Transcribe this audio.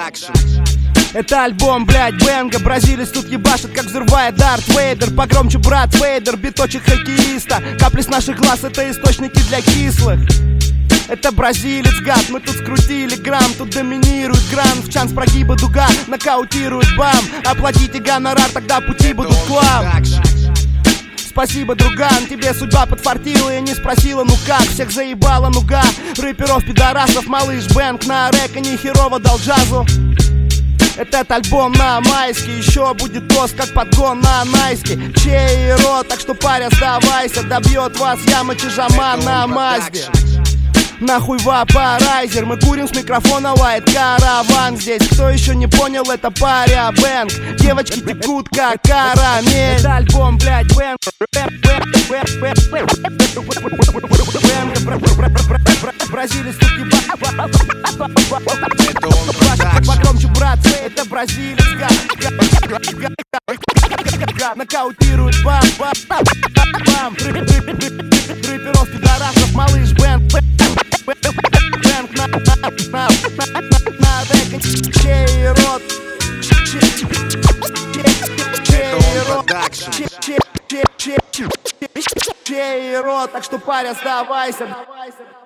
Это альбом, блядь, Бенга. Бразилец тут ебашит, как взрывает Дарт Вейдер. Погромче, брат Вейдер, биточек хоккеиста. Капли с наших глаз — это источники для кислых. Это бразилец, гад, мы тут скрутили грамм. Тут доминирует гран, в чанс прогиба дуга. Нокаутирует бам. Оплатите гонорар, тогда пути будут к вам. Спасибо, друган, тебе судьба подфартила и не спросила, ну как, всех заебала нуга. Рэперов, пидорасов, малыш Бэнк на рэка не херово дал джазу. Этот альбом на майске, еще будет тост, как подгон на найске. Чей рот, так что, паря, сдавайся, добьет вас яма чижама на Мазде. Нахуй вапорайзер, мы курим с микрофона, лает караван здесь. Кто еще не понял, это паря Бэнк. Девочки текут как карамель. Это альбом, блядь, Бэнк. Бразилец тут ебать. Погромче, брат, это бразилец, гад. Нокаутирует бам, бам, бам. Рэперов, пидорасов, малыш Бэнк. Бэнк на рэка. Чей рот. Чей рот. Так что, паря, сдавайся.